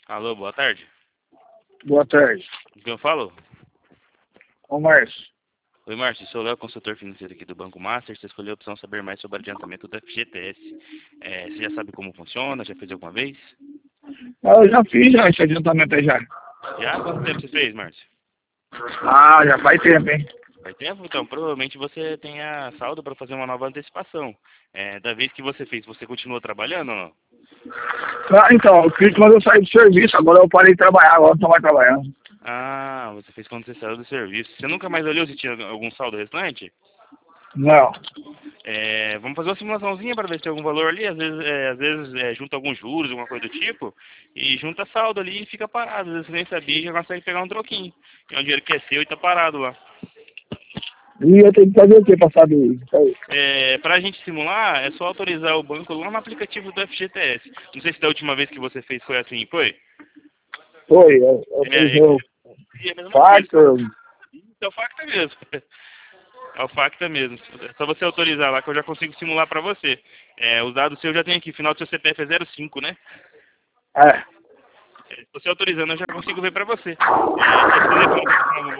Alô, boa tarde. Boa tarde. Quem eu falo? Ô, Márcio. Oi, Márcio, sou o Léo, consultor financeiro aqui do Banco Master. Você escolheu a opção saber mais sobre o adiantamento do FGTS. Você já sabe como funciona? Já fez alguma vez? Eu já fiz já esse adiantamento aí já. Já? Quanto tempo você fez, Márcio? Já faz tempo, hein? Faz tempo? Então, provavelmente você tenha saldo para fazer uma nova antecipação. Da vez que você fez, você continuou trabalhando ou não? Então, eu fiz quando eu saí do serviço, agora eu parei de trabalhar, agora não tô mais trabalhando. Ah, você fez quando você saiu do serviço. Você nunca mais olhou se tinha algum saldo restante? Não. Vamos fazer uma simulaçãozinha para ver se tem algum valor ali. Às vezes junta alguns juros, alguma coisa do tipo, e junta saldo ali e fica parado. Às vezes você nem sabia e já consegue pegar um troquinho. É um dinheiro que é seu e tá parado lá. E eu tenho que fazer o que pra saber isso aí? Para a gente simular, é só autorizar o banco lá no aplicativo do FGTS. Não sei se da última vez que você fez foi assim, foi? Foi, eu fiz É, meu é a mesma coisa. factor. É o Facta mesmo. É o Facta mesmo. É só você autorizar lá que eu já consigo simular para você. Os dados seus eu já tem aqui. Final do seu CPF é 05, né? É. Se você autorizando, eu já consigo ver para você. Esse telefone que você falou,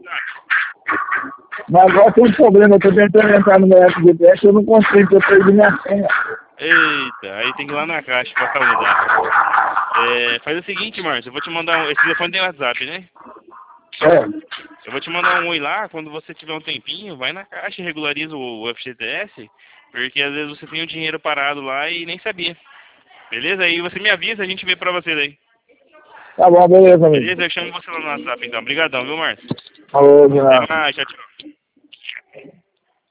Mas agora tem um problema, eu tô tentando entrar no meu FGTS, eu não consigo, porque eu perdi minha senha. eita, aí tem que ir lá na caixa para mudar. Faz o seguinte, Márcio, eu vou te mandar esse telefone tem WhatsApp, né? É. Eu vou te mandar um oi lá, quando você tiver um tempinho, vai na caixa e regulariza o FGTS, porque às vezes você tem o dinheiro parado lá e nem sabia. Beleza? Aí você me avisa, a gente vê pra você daí. Tá bom, beleza, amigo. Beleza? Eu chamo você lá no WhatsApp então. Obrigadão, viu, Márcio? Falou, de Até nada. mais, tchau, tchau.